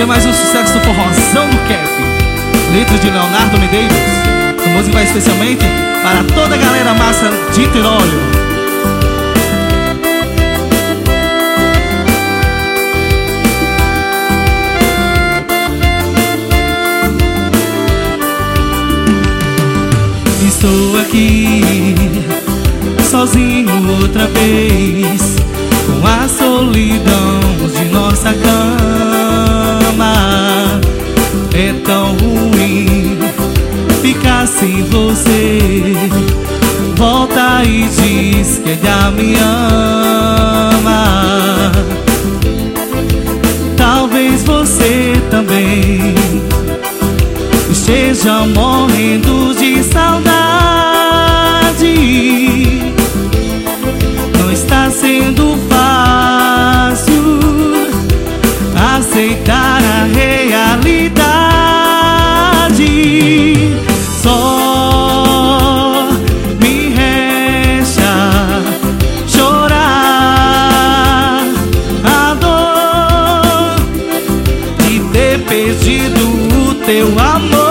é mais um sucesso do forrozão do Cap, letra de Leonardo Medeiros. A música vai especialmente para toda a galera massa de Tirolho. Estou aqui, sozinho outra vez, com a solidão de nossa cama. É tão ruim ficar sem você. Volta e diz que ainda me ama. Talvez você também esteja morrendo de saudade. Não está sendo fácil aceitar a realidade. Só me resta chorar a dor de ter perdido o teu amor.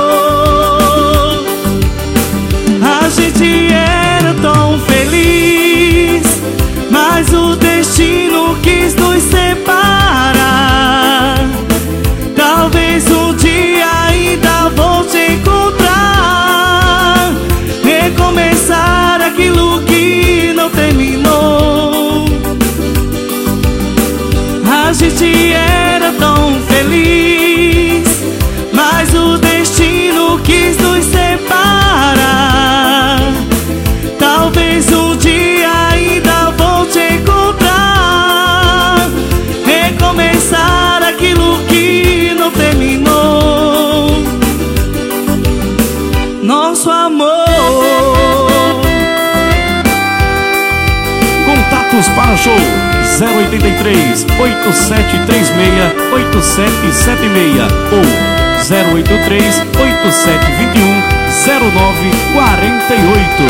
A gente era tão feliz, mas o destino quis nos separar. Talvez um dia ainda vou te encontrar, recomeçar aquilo que não terminou. A gente era tão feliz, mas o destino quis nos separar. Talvez um dia ainda vou te encontrar, recomeçar aquilo que não terminou. Nosso amor. Contatos para o show 083 8736 8776 ou 083 8721 0948.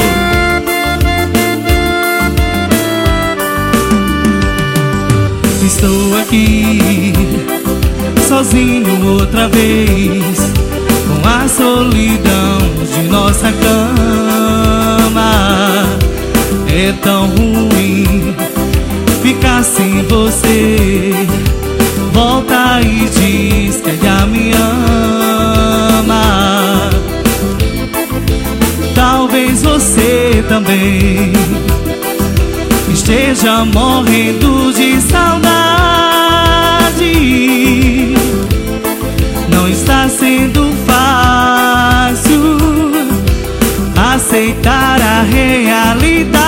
Estou aqui, sozinho outra vez, com a solidão de nossa cama. É tão ruim ficar sem você. Volta e diz que ainda me ama. Talvez você também esteja morrendo de saudade. Não está sendo fácil aceitar a realidade.